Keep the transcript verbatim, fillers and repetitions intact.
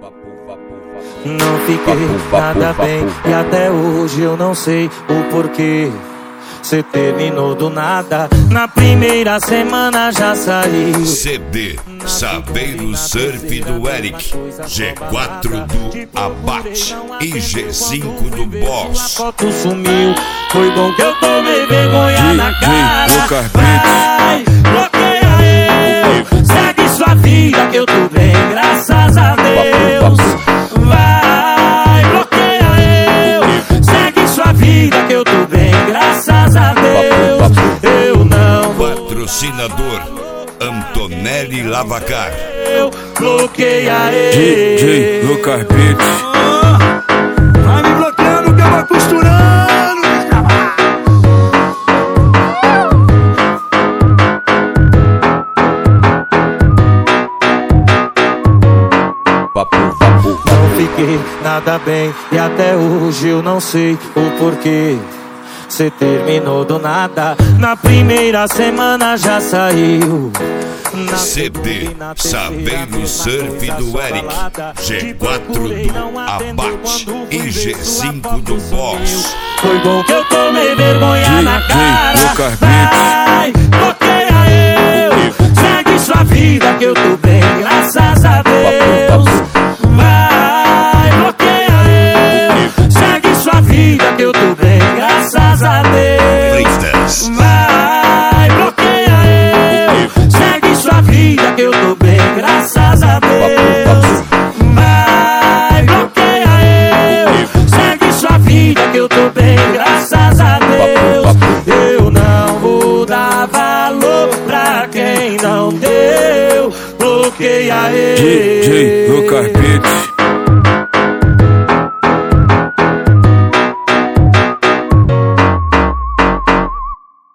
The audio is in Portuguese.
Não fiquei nada bem e até hoje eu não sei o porquê. Cê terminou do nada, na primeira semana já saiu. C D Saveiro Surf do Eric, G quatro do Abate e G cinco do Boss. A foto sumiu, foi bom que eu tomei vergonha na cara. Vai, bloqueia eu, segue sua vida que eu tô bem, graças a Deus. Vai, bloqueia eu, segue sua vida que eu tô bem, graças a Deus. Eu não vou. Patrocinador Antonelli Lavacar. Eu bloqueia ele. D J Lucas Beats. Vai me bloqueando que eu vou costurando. Não fiquei nada bem e até hoje eu não sei o porquê. Cê terminou do nada, na primeira semana já saiu. Na C D Saveiro Surf do Eric, G quatro do Abate e G cinco do Boss. Foi bom que eu tomei vergonha na cara. Lucas Vai, bloqueia eu, segue sua vida que eu tô bem, graças a Deus. Vai, bloqueia eu, segue sua vida que eu tô bem, graças a Deus. Vai, bloqueia eu, segue sua vida que eu tô bem, graças a Deus. Vai, bloqueia eu, segue sua vida que eu tô bem, graças a Deus. Eu não vou dar valor pra quem não deu. Bloqueia ele. D J Lucas Beats.